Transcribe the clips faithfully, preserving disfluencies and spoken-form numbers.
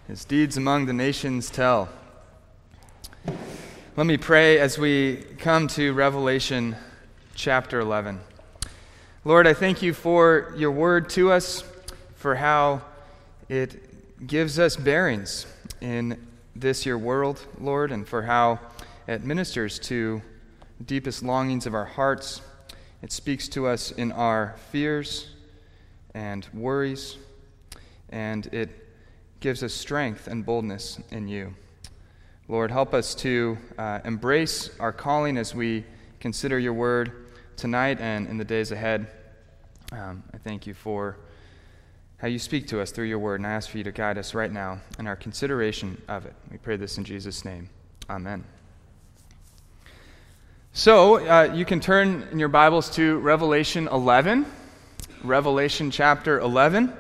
His deeds among the nations tell. Let me pray as we come to Revelation chapter eleven. Lord, I thank you for your word to us, for how it gives us bearings in this your world, Lord, and for how it ministers to the deepest longings of our hearts. It speaks to us in our fears and worries, and it gives us strength and boldness in you. Lord, help us to uh, embrace our calling as we consider your word tonight and in the days ahead. Um, I thank you for how you speak to us through your word, and I ask for you to guide us right now in our consideration of it. We pray this in Jesus' name. Amen. So, uh, you can turn in your Bibles to Revelation eleven, Revelation chapter eleven.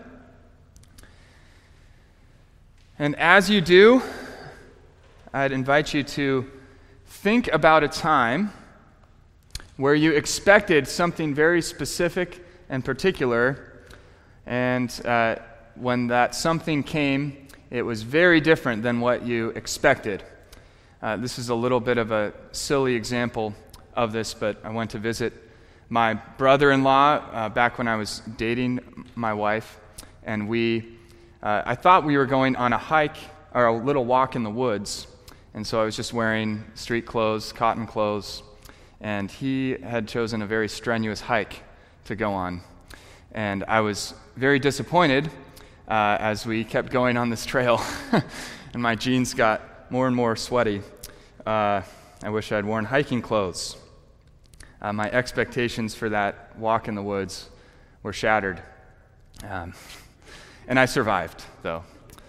And as you do, I'd invite you to think about a time where you expected something very specific and particular, and uh, when that something came, it was very different than what you expected. Uh, this is a little bit of a silly example of this, but I went to visit my brother-in-law uh, back when I was dating my wife, and we Uh, I thought we were going on a hike or a little walk in the woods, and so I was just wearing street clothes, cotton clothes, and he had chosen a very strenuous hike to go on. And I was very disappointed uh, as we kept going on this trail, and my jeans got more and more sweaty. Uh, I wish I'd worn hiking clothes. Uh, my expectations for that walk in the woods were shattered. Um, And I survived, though.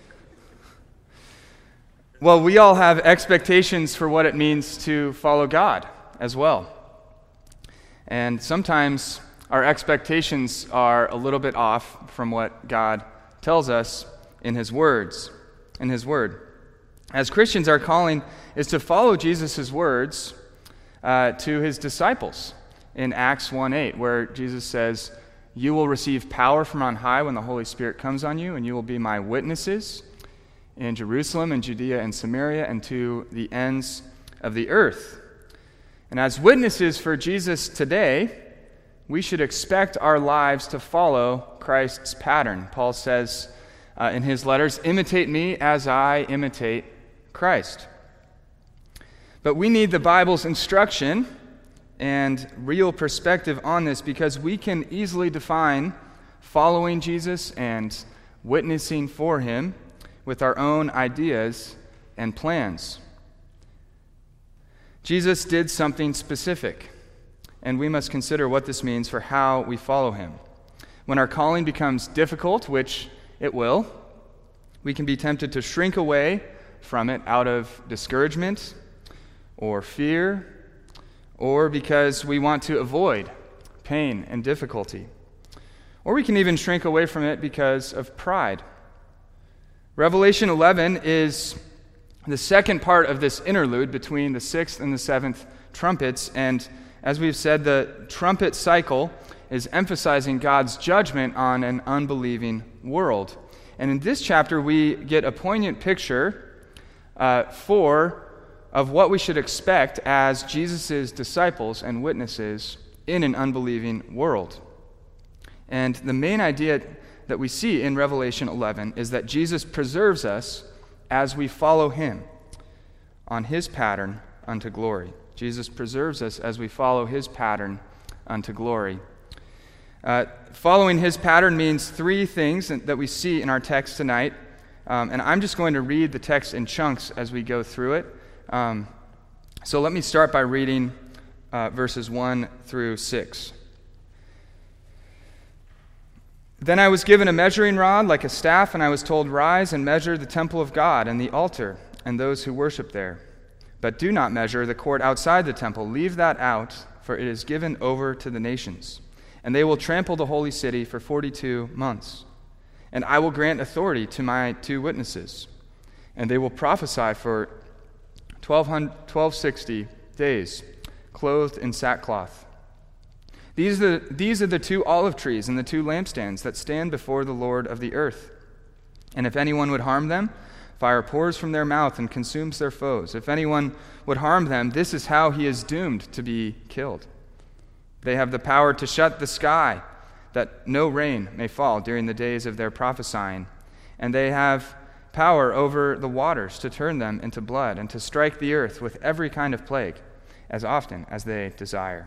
Well, we all have expectations for what it means to follow God as well. And sometimes our expectations are a little bit off from what God tells us in His words, in His Word. As Christians, our calling is to follow Jesus' words uh, to His disciples in Acts one eight, where Jesus says, "You will receive power from on high when the Holy Spirit comes on you, and you will be my witnesses in Jerusalem and Judea and Samaria and to the ends of the earth." And as witnesses for Jesus today, we should expect our lives to follow Christ's pattern. Paul says uh, in his letters, "Imitate me as I imitate Christ." But we need the Bible's instruction and real perspective on this, because we can easily define following Jesus and witnessing for Him with our own ideas and plans. Jesus did something specific, and we must consider what this means for how we follow Him. When our calling becomes difficult, which it will, we can be tempted to shrink away from it out of discouragement or fear, or because we want to avoid pain and difficulty. Or we can even shrink away from it because of pride. Revelation eleven is the second part of this interlude between the sixth and the seventh trumpets, and as we've said, the trumpet cycle is emphasizing God's judgment on an unbelieving world. And in this chapter, we get a poignant picture uh, for of what we should expect as Jesus' disciples and witnesses in an unbelieving world. And the main idea that we see in Revelation eleven is that Jesus preserves us as we follow Him on His pattern unto glory. Jesus preserves us as we follow His pattern unto glory. Uh, following His pattern means three things that we see in our text tonight. Um, and I'm just going to read the text in chunks as we go through it. Um, so let me start by reading uh, verses one through six. "Then I was given a measuring rod like a staff, and I was told, 'Rise and measure the temple of God and the altar and those who worship there. But do not measure the court outside the temple. Leave that out, for it is given over to the nations. And they will trample the holy city for forty-two months. And I will grant authority to my two witnesses, and they will prophesy for twelve sixty days, clothed in sackcloth. These are, the, these are the two olive trees and the two lampstands that stand before the Lord of the earth. And if anyone would harm them, Fire pours from their mouth and consumes their foes. If anyone would harm them, this is how he is doomed to be killed. They have the power to shut the sky, that no rain may fall during the days of their prophesying. And they have power over the waters to turn them into blood and to strike the earth with every kind of plague as often as they desire.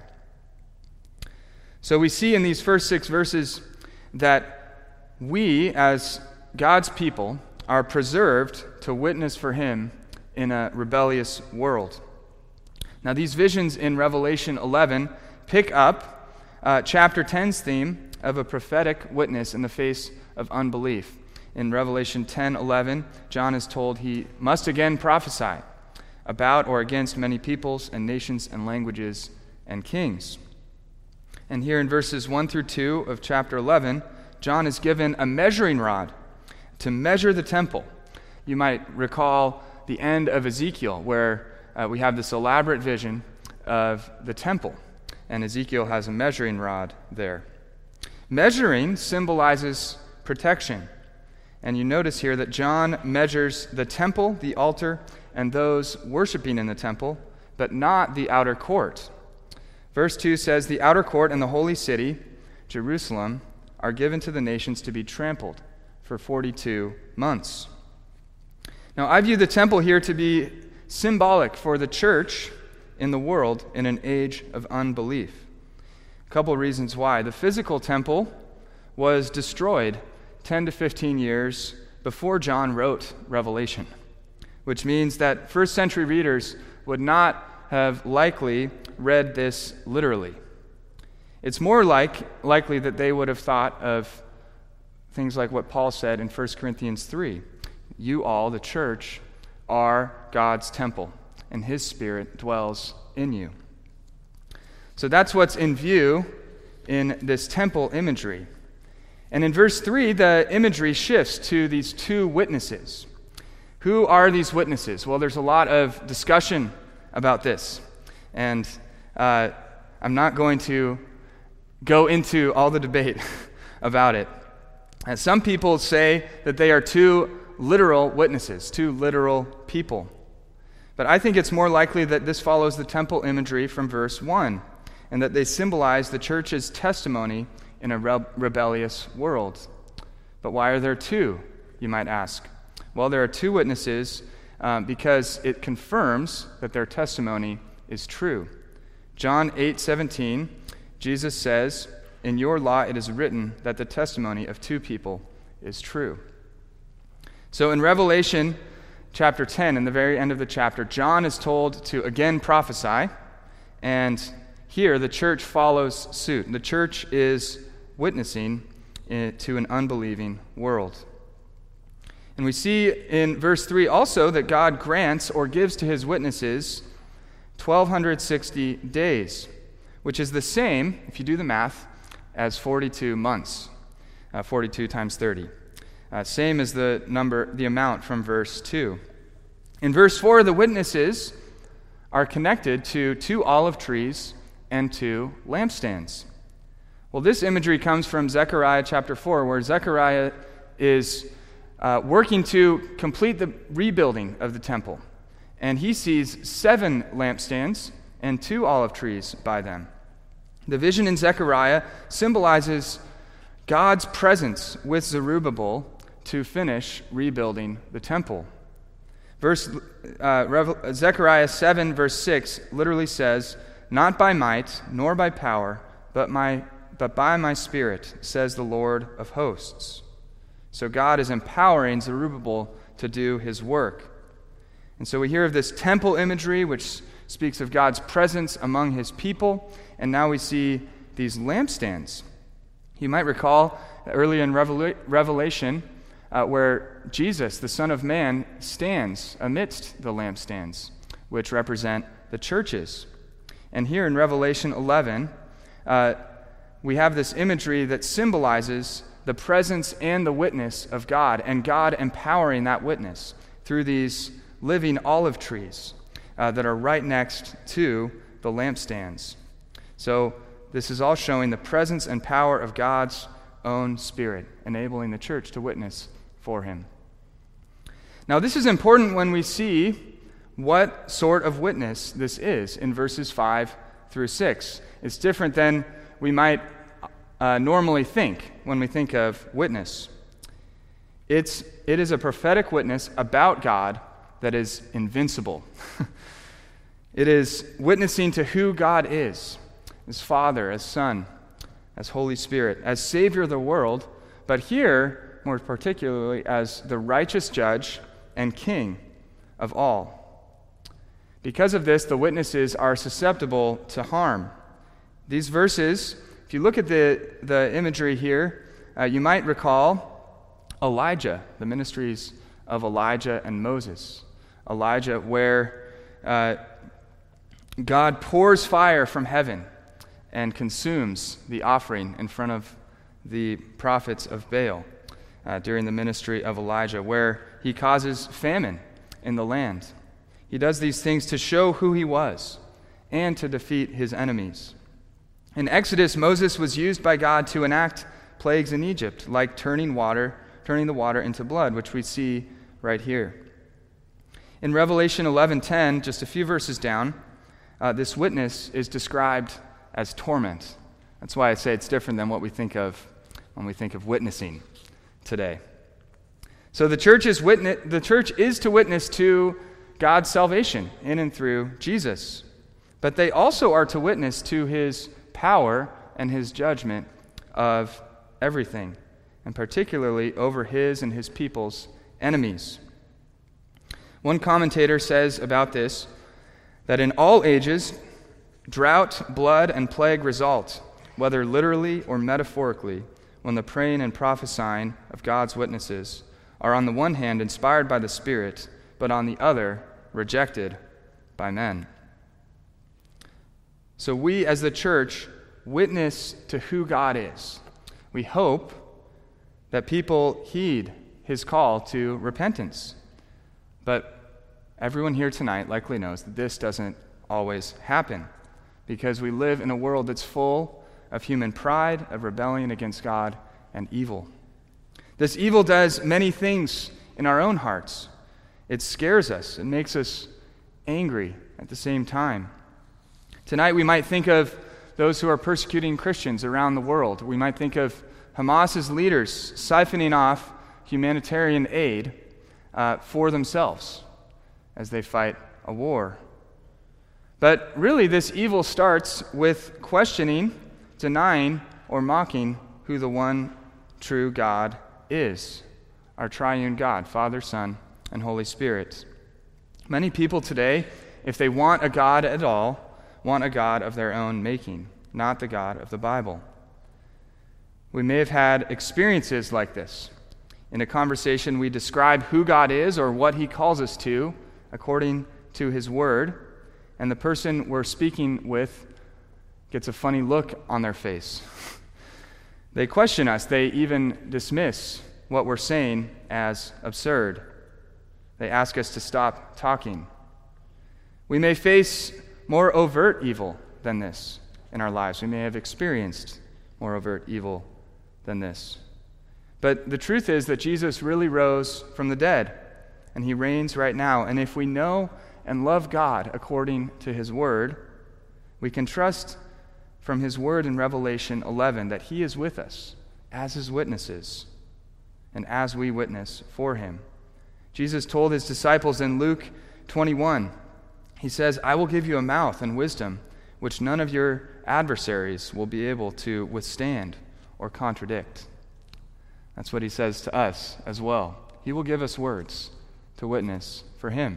So we see in these first six verses that we, as God's people, are preserved to witness for him in a rebellious world. Now, these visions in Revelation eleven pick up uh, chapter ten's theme of a prophetic witness in the face of unbelief. In Revelation ten eleven, John is told he must again prophesy about or against many peoples and nations and languages and kings. And here in verses one through two of chapter eleven, John is given a measuring rod to measure the temple. You might recall the end of Ezekiel, where uh, we have this elaborate vision of the temple, and Ezekiel has a measuring rod there. Measuring symbolizes protection, and you notice here that John measures the temple, the altar, and those worshiping in the temple, but not the outer court. Verse two says, "The outer court and the holy city, Jerusalem, are given to the nations to be trampled for forty-two months." Now, I view the temple here to be symbolic for the church in the world in an age of unbelief. A couple reasons why. The physical temple was destroyed ten to fifteen years before John wrote Revelation, which means that first century readers would not have likely read this literally. It's more like likely that they would have thought of things like what Paul said in First Corinthians three. You all, the church, are God's temple, and his Spirit dwells in you. So that's what's in view in this temple imagery. And in verse three, the imagery shifts to these two witnesses. Who are these witnesses? Well, there's a lot of discussion about this, and uh, I'm not going to go into all the debate about it. And some people say that they are two literal witnesses, two literal people. But I think it's more likely that this follows the temple imagery from verse one, and that they symbolize the church's testimony in a re- rebellious world. But why are there two, you might ask? Well, there are two witnesses um, because it confirms that their testimony is true. John eight seventeen, Jesus says, "In your law it is written that the testimony of two people is true." So in Revelation chapter ten, in the very end of the chapter, John is told to again prophesy, and here the church follows suit. The church is witnessing to an unbelieving world. And we see in verse three also that God grants or gives to his witnesses twelve sixty days, which is the same, if you do the math, as forty-two months, uh, forty-two times thirty. Uh, same as the number, the amount from verse two. In verse four, the witnesses are connected to two olive trees and two lampstands. Well, this imagery comes from Zechariah chapter four, where Zechariah is uh, working to complete the rebuilding of the temple. And he sees seven lampstands and two olive trees by them. The vision in Zechariah symbolizes God's presence with Zerubbabel to finish rebuilding the temple. Verse uh, Revel- Zechariah seven, verse six, literally says, "Not by might, nor by power, but my but by my Spirit, says the Lord of hosts." So God is empowering Zerubbabel to do his work. And so we hear of this temple imagery, which speaks of God's presence among his people, and now we see these lampstands. You might recall earlier in Revela- Revelation, Uh, where Jesus, the Son of Man, stands amidst the lampstands, which represent the churches. And here in Revelation eleven, uh, we have this imagery that symbolizes the presence and the witness of God, and God empowering that witness through these living olive trees uh, that are right next to the lampstands. So this is all showing the presence and power of God's own Spirit, enabling the church to witness for him. Now, this is important when we see what sort of witness this is in verses five through six. It's different than we might uh, normally think when we think of witness. It's, it is a prophetic witness about God that is invincible. It is witnessing to who God is, as Father, as Son, as Holy Spirit, as Savior of the world, but here, more particularly, as the righteous judge and King of all. Because of this, the witnesses are susceptible to harm. These verses, if you look at the, the imagery here, uh, you might recall Elijah, the ministries of Elijah and Moses. Elijah, where uh, God pours fire from heaven and consumes the offering in front of the prophets of Baal uh, during the ministry of Elijah, where he causes famine in the land. He does these things to show who he was and to defeat his enemies. In Exodus, Moses was used by God to enact plagues in Egypt, like turning water, turning the water into blood, which we see right here. In Revelation eleven ten, just a few verses down, uh, this witness is described as torment. That's why I say it's different than what we think of when we think of witnessing today. So the church is witness, the church is to witness to God's salvation in and through Jesus. But they also are to witness to his power and his judgment of everything, and particularly over his and his people's enemies. One commentator says about this that in all ages, drought, blood, and plague result, whether literally or metaphorically, when the praying and prophesying of God's witnesses are on the one hand inspired by the Spirit, but on the other rejected by men. So we as the church witness to who God is. We hope that people heed his call to repentance. But everyone here tonight likely knows that this doesn't always happen, because we live in a world that's full of human pride, of rebellion against God, and evil. This evil does many things in our own hearts. It scares us. It makes us angry at the same time. Tonight we might think of those who are persecuting Christians around the world. We might think of Hamas's leaders siphoning off humanitarian aid uh, for themselves as they fight a war. But really, this evil starts with questioning, denying, or mocking who the one true God is, our triune God, Father, Son, and Holy Spirit. Many people today, if they want a God at all, want a God of their own making, not the God of the Bible. We may have had experiences like this. In a conversation, we describe who God is or what he calls us to according to his word, and the person we're speaking with gets a funny look on their face. They question us. They even dismiss what we're saying as absurd. They ask us to stop talking. We may face more overt evil than this in our lives. We may have experienced more overt evil than this. But the truth is that Jesus really rose from the dead, and he reigns right now. And if we know and love God according to his word, we can trust from his word in Revelation eleven that he is with us as his witnesses and as we witness for him. Jesus told his disciples in Luke twenty-one, he says, "I will give you a mouth and wisdom which none of your adversaries will be able to withstand or contradict." That's what he says to us as well. He will give us words to witness for him.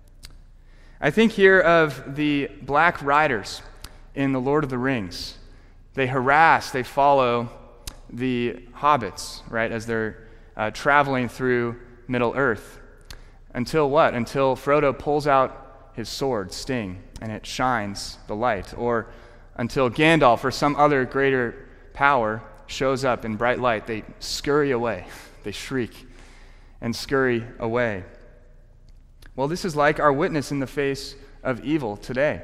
I think here of the Black Riders in The Lord of the Rings. They harass, they follow the hobbits, right, as they're uh, traveling through Middle-earth. Until what? Until Frodo pulls out his sword, Sting, and it shines the light. Or until Gandalf or some other greater power shows up in bright light, they scurry away. They shriek and scurry away. Well, this is like our witness in the face of evil today.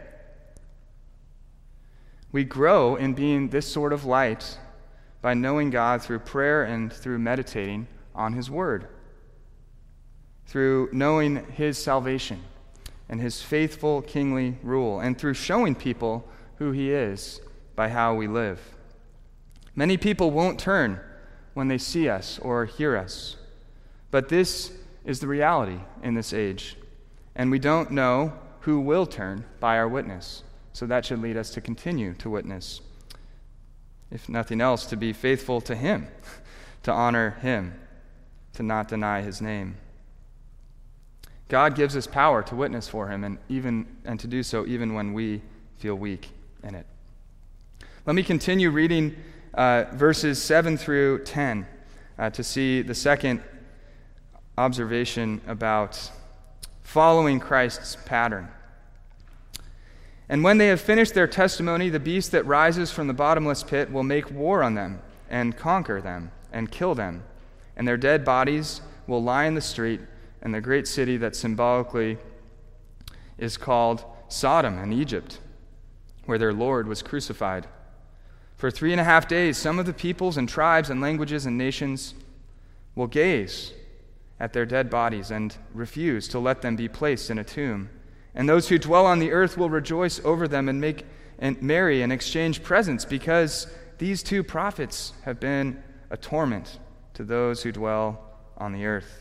We grow in being this sort of light by knowing God through prayer and through meditating on his word. through knowing his salvation and his faithful kingly rule, and through showing people who he is by how we live. Many people won't turn when they see us or hear us, but this is the reality in this age, and we don't know who will turn by our witness, so that should lead us to continue to witness, if nothing else, to be faithful to him, to honor him, to not deny his name. God gives us power to witness for him, and even and to do so even when we feel weak in it. Let me continue reading uh, verses seven through ten uh, to see the second observation about following Christ's pattern. And when they have finished their testimony, the beast that rises from the bottomless pit will make war on them and conquer them and kill them, and their dead bodies will lie in the street, and the great city that symbolically is called Sodom and Egypt, where their Lord was crucified. For three and a half days, some of the peoples and tribes and languages and nations will gaze at their dead bodies and refuse to let them be placed in a tomb. And those who dwell on the earth will rejoice over them and make and merry and exchange presents, because these two prophets have been a torment to those who dwell on the earth.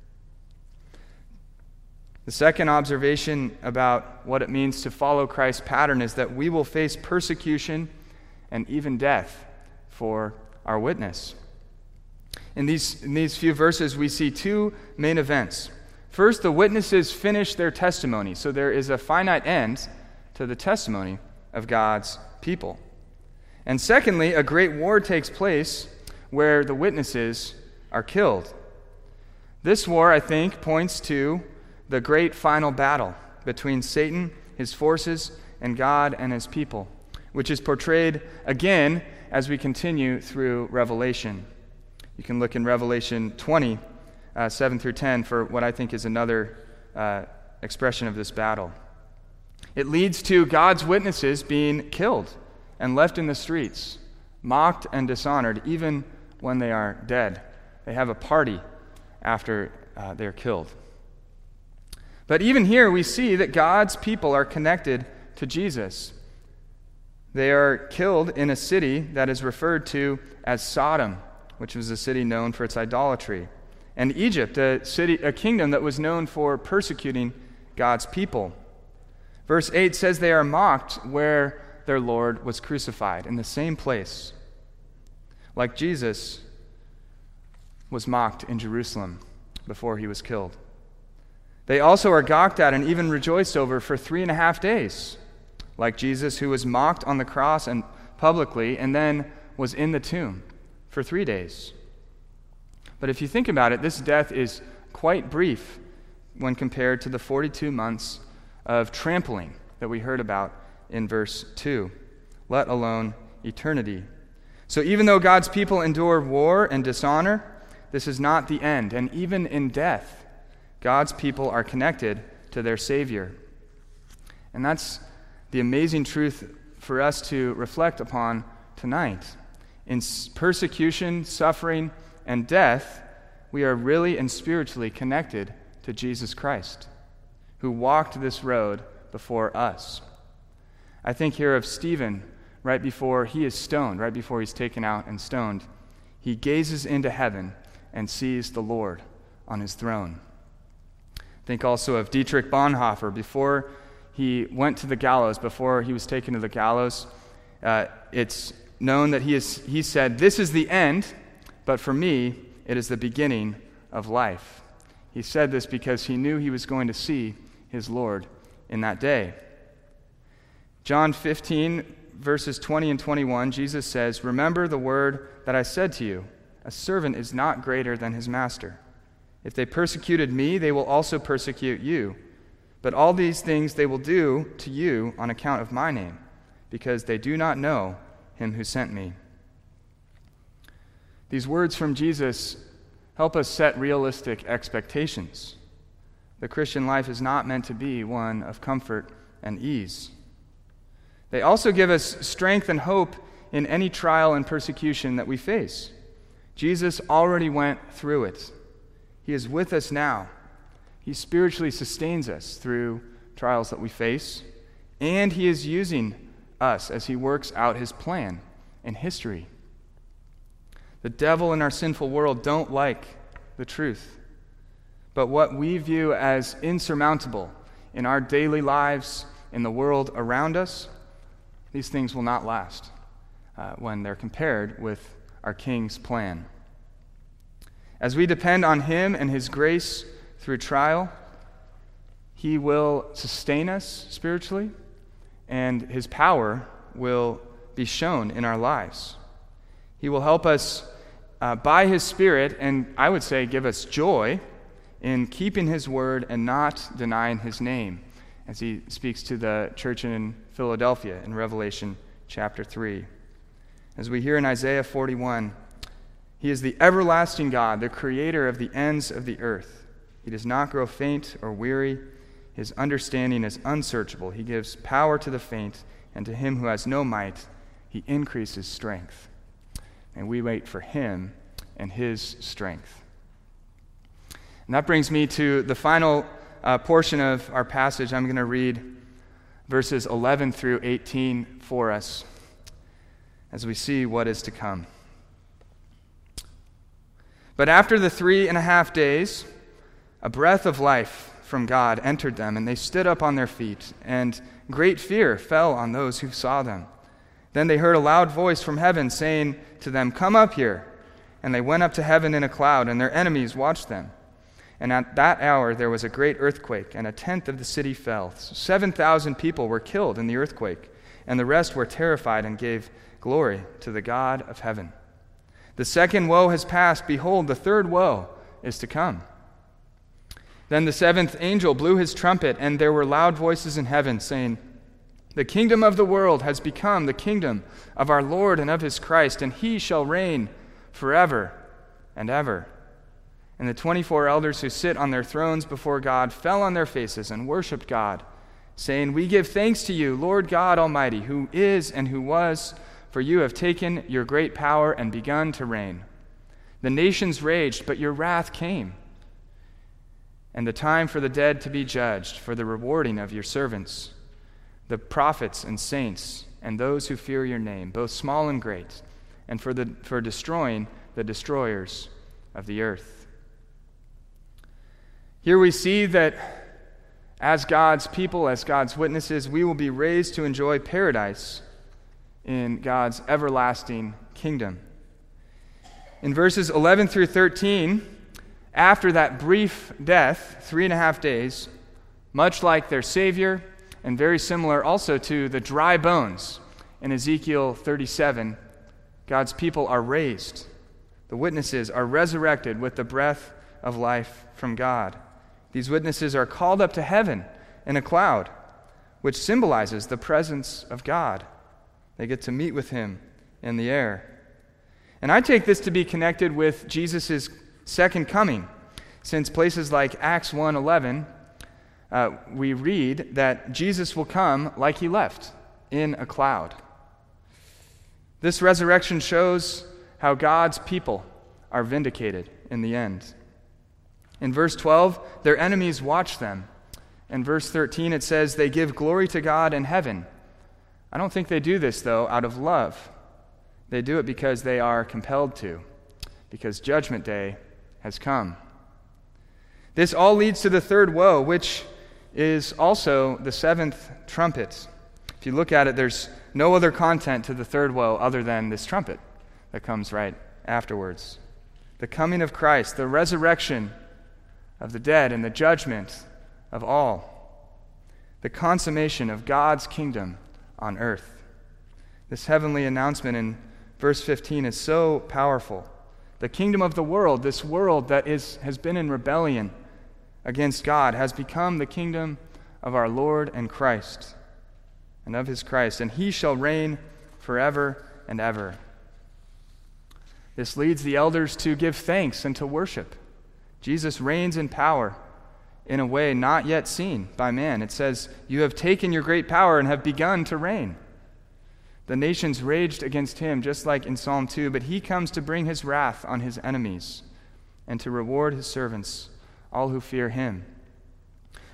The second observation about what it means to follow Christ's pattern is that we will face persecution and even death for our witness. In these, in these few verses, we see two main events. First, the witnesses finish their testimony, so there is a finite end to the testimony of God's people. And secondly, a great war takes place where the witnesses are killed. This war, I think, points to the great final battle between Satan, his forces, and God and his people, which is portrayed again as we continue through Revelation. You can look in Revelation twenty, uh, seven through ten, for what I think is another uh, expression of this battle. It leads to God's witnesses being killed and left in the streets, mocked and dishonored, even when they are dead. They have a party after uh, they're killed. But even here we see that God's people are connected to Jesus. They are killed in a city that is referred to as Sodom, which was a city known for its idolatry, and Egypt, a city, a kingdom that was known for persecuting God's people. Verse eight says they are mocked where their Lord was crucified, in the same place, like Jesus was mocked in Jerusalem before he was killed. They also are gawked at and even rejoiced over for three and a half days, like Jesus, who was mocked on the cross and publicly and then was in the tomb for three days. But if you think about it, this death is quite brief when compared to the forty-two months of trampling that we heard about in verse two, let alone eternity. So even though God's people endure war and dishonor, this is not the end. And even in death, God's people are connected to their Savior. And that's the amazing truth for us to reflect upon tonight. In persecution, suffering, and death, we are really and spiritually connected to Jesus Christ, who walked this road before us. I think here of Stephen, right before he is stoned, right before he's taken out and stoned. He gazes into heaven and sees the Lord on his throne. Think also of Dietrich Bonhoeffer. Before he went to the gallows, before he was taken to the gallows, uh, it's known that he, is, he said, "This is the end, but for me, it is the beginning of life." He said this because he knew he was going to see his Lord in that day. John fifteen, verses twenty and twenty-one, Jesus says, "Remember the word that I said to you, a servant is not greater than his master. If they persecuted me, they will also persecute you. But all these things they will do to you on account of my name, because they do not know him who sent me." These words from Jesus help us set realistic expectations. The Christian life is not meant to be one of comfort and ease. They also give us strength and hope in any trial and persecution that we face. Jesus already went through it. He is with us now, He spiritually sustains us through trials that we face, and he is using us as he works out his plan in history. The devil and our sinful world don't like the truth, but what we view as insurmountable in our daily lives, in the world around us, these things will not last uh, when they're compared with our King's plan. As we depend on him and his grace through trial, he will sustain us spiritually, and his power will be shown in our lives. He will help us uh, by his Spirit, and I would say give us joy in keeping his word and not denying his name, as he speaks to the church in Philadelphia in Revelation chapter three. As we hear in Isaiah forty-one, he is the everlasting God, the creator of the ends of the earth. He does not grow faint or weary. His understanding is unsearchable. He gives power to the faint, and to him who has no might, he increases strength. And we wait for him and his strength. And that brings me to the final uh, portion of our passage. I'm going to read verses eleven through eighteen for us as we see what is to come. But after the three and a half days, a breath of life from God entered them, and they stood up on their feet, and great fear fell on those who saw them. Then they heard a loud voice from heaven saying to them, "Come up here." And they went up to heaven in a cloud, and their enemies watched them. And at that hour there was a great earthquake, and a tenth of the city fell. Seven thousand people were killed in the earthquake, and the rest were terrified and gave glory to the God of heaven. The second woe has passed. Behold, the third woe is to come. Then the seventh angel blew his trumpet, and there were loud voices in heaven saying, "The kingdom of the world has become the kingdom of our Lord and of his Christ, and he shall reign forever and ever." And the twenty-four elders who sit on their thrones before God fell on their faces and worshipped God, saying, "We give thanks to you, Lord God Almighty, who is and who was, for you have taken your great power and begun to reign. The nations raged, but your wrath came, and the time for the dead to be judged, for the rewarding of your servants, the prophets and saints, and those who fear your name, both small and great, and for the for destroying the destroyers of the earth." Here we see that as God's people, as God's witnesses, we will be raised to enjoy paradise in God's everlasting kingdom. In verses eleven through thirteen, after that brief death, three and a half days, much like their Savior, and very similar also to the dry bones in Ezekiel thirty-seven, God's people are raised. The witnesses are resurrected with the breath of life from God. These witnesses are called up to heaven in a cloud, which symbolizes the presence of God. They get to meet with him in the air. And I take this to be connected with Jesus' second coming, since places like Acts one eleven, uh, we read that Jesus will come like he left, in a cloud. This resurrection shows how God's people are vindicated in the end. In verse twelve, their enemies watch them. In verse thirteen, it says they give glory to God in heaven. I don't think they do this, though, out of love. They do it because they are compelled to, because Judgment Day has come. This all leads to the third woe, which is also the seventh trumpet. If you look at it, there's no other content to the third woe other than this trumpet that comes right afterwards. The coming of Christ, the resurrection of the dead, and the judgment of all. The consummation of God's kingdom on earth. This heavenly announcement in verse fifteen is so powerful. The kingdom of the world, this world that is has been in rebellion against God, has become the kingdom of our Lord and Christ, and of his Christ, and he shall reign forever and ever. This leads the elders to give thanks and to worship. Jesus reigns in power in a way not yet seen by man. It says, "You have taken your great power and have begun to reign." The nations raged against him, just like in Psalm two, but he comes to bring his wrath on his enemies and to reward his servants, all who fear him.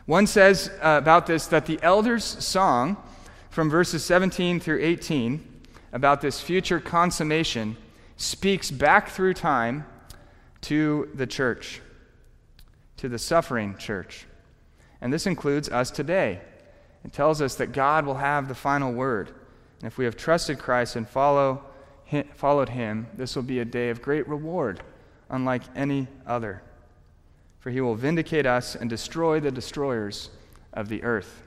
One says uh, about this that the elders' song from verses seventeen through eighteen about this future consummation speaks back through time to the church, to the suffering church. And this includes us today. It tells us that God will have the final word. And if we have trusted Christ and follow, followed him, this will be a day of great reward, unlike any other. For he will vindicate us and destroy the destroyers of the earth.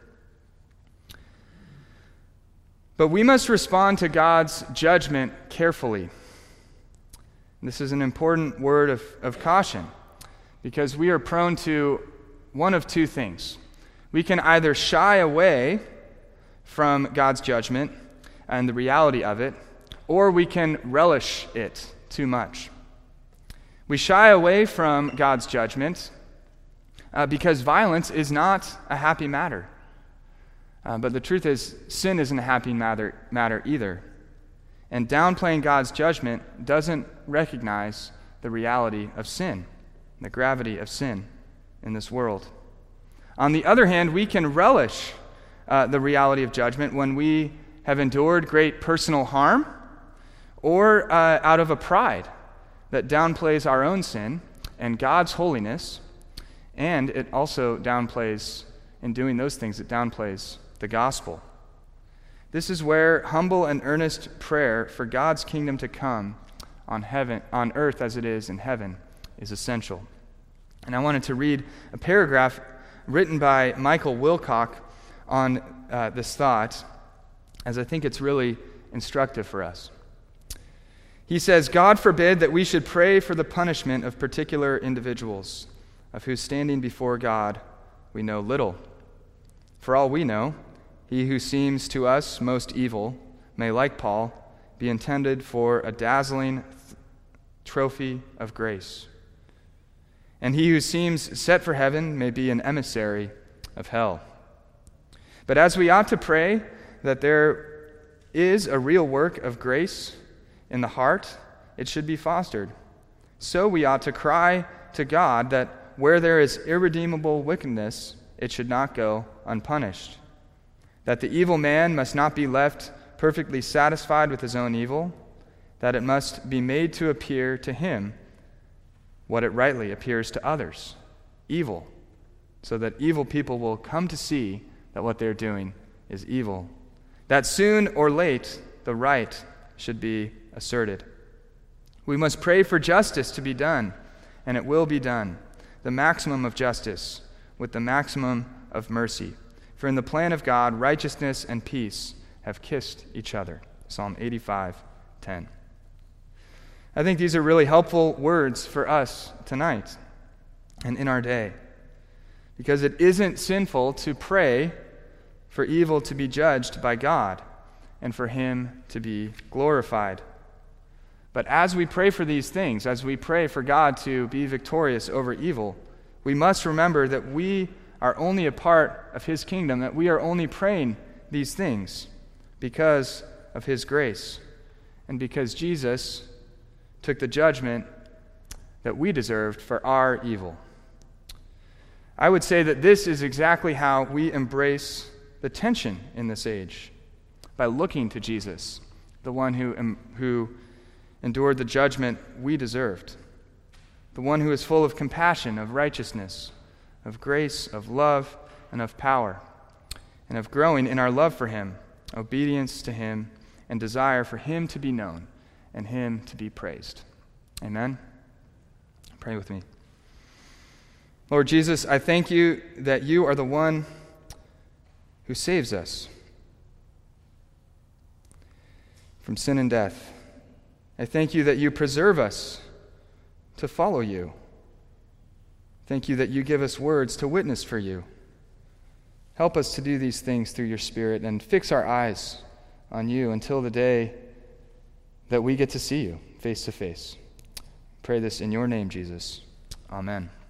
But we must respond to God's judgment carefully. This is an important word of, of caution, because we are prone to one of two things. We can either shy away from God's judgment and the reality of it, or we can relish it too much. We shy away from God's judgment uh, because violence is not a happy matter. Uh, but the truth is, sin isn't a happy matter, matter either. And downplaying God's judgment doesn't recognize the reality of sin, the gravity of sin in this world. On the other hand, we can relish uh, the reality of judgment when we have endured great personal harm, or uh, out of a pride that downplays our own sin and God's holiness, and it also downplays, in doing those things, it downplays the gospel. This is where humble and earnest prayer for God's kingdom to come on heaven, on earth as it is in heaven, is essential. And I wanted to read a paragraph written by Michael Wilcock on uh, this thought, as I think it's really instructive for us. He says, "God forbid that we should pray for the punishment of particular individuals, of whose standing before God we know little. For all we know, he who seems to us most evil may, like Paul, be intended for a dazzling th- trophy of grace. And he who seems set for heaven may be an emissary of hell. But as we ought to pray that there is a real work of grace in the heart, it should be fostered. So we ought to cry to God that where there is irredeemable wickedness, it should not go unpunished. That the evil man must not be left perfectly satisfied with his own evil, that it must be made to appear to him what it rightly appears to others, evil, so that evil people will come to see that what they're doing is evil. That soon or late, the right should be asserted. We must pray for justice to be done, and it will be done, the maximum of justice with the maximum of mercy. For in the plan of God, righteousness and peace have kissed each other." Psalm eighty-five ten. I think these are really helpful words for us tonight and in our day, because it isn't sinful to pray for evil to be judged by God and for him to be glorified. But as we pray for these things, as we pray for God to be victorious over evil, we must remember that we are only a part of his kingdom, that we are only praying these things because of his grace and because Jesus took the judgment that we deserved for our evil. I would say that this is exactly how we embrace the tension in this age, by looking to Jesus, the one who, um, who endured the judgment we deserved, the one who is full of compassion, of righteousness, of grace, of love, and of power, and of growing in our love for him, obedience to him, and desire for him to be known and him to be praised. Amen? Pray with me. Lord Jesus, I thank you that you are the one who saves us from sin and death. I thank you that you preserve us to follow you. Thank you that you give us words to witness for you. Help us to do these things through your Spirit and fix our eyes on you until the day that we get to see you face to face. Pray this in your name, Jesus. Amen.